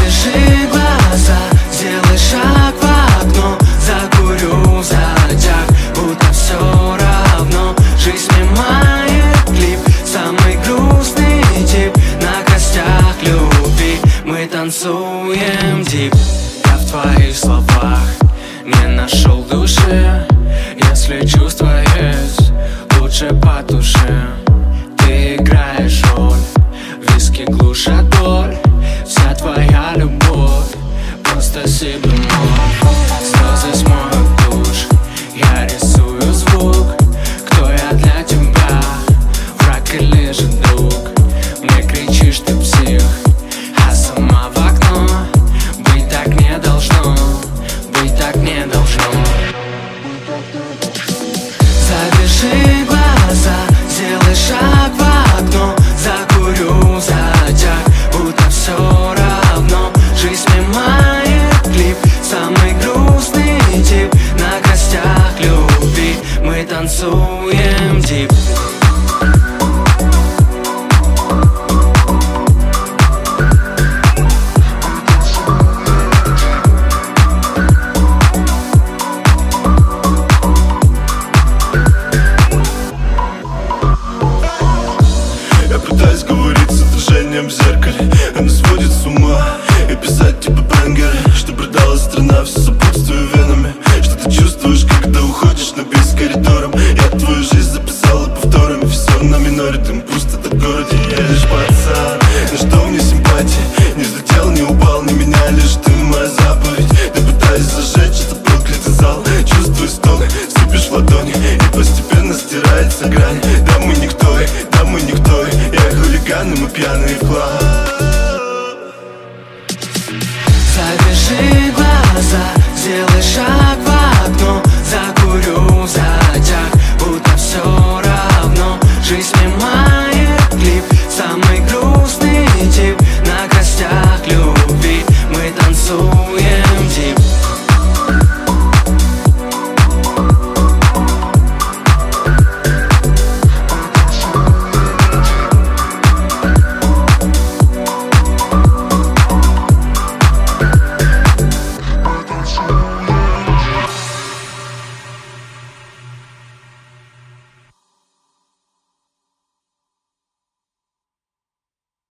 Завяжи глаза, сделай шаг в окно, закурю затяг, будто все равно. Жизнь снимает клип, самый грустный тип, на костях любви мы танцуем дип. Я в твоих словах не нашел души, если чувства есть, лучше потуши. Ты играешь роль, виски глушат боль, вся твоя любовь просто себе мой. Слезы смоют душ, я рисую звук. Кто я для тебя, враг или же друг? Мне кричишь, ты псих, а сама в окно. Быть так не должно, быть так не должно. Завяжи глаза, сделай шаг в окно, закурю затяг, будто все равно. Жизнь снимает клип, самый грустный тип, на костях любви мы танцуем дип. Пытаюсь говорить с отражением в зеркале, оно сводит с ума. И писать типа бэнгеры, что продала страна, все сопутствую венами. Что ты чувствуешь, когда уходишь на бис коридором? Я твою жизнь записала повторами, все на миноре, дым пусто в городе. Я лишь пацан, на что мне симпатия? Не взлетел, не упал, не меня, лишь ты моя заповедь. Ты пытаюсь зажечь этот проклятый зал, чувствую сток, сыпешь в ладони, и постепенно стирается грань. Да мы никто, да мы никто, я хулиганы, мы пьяные.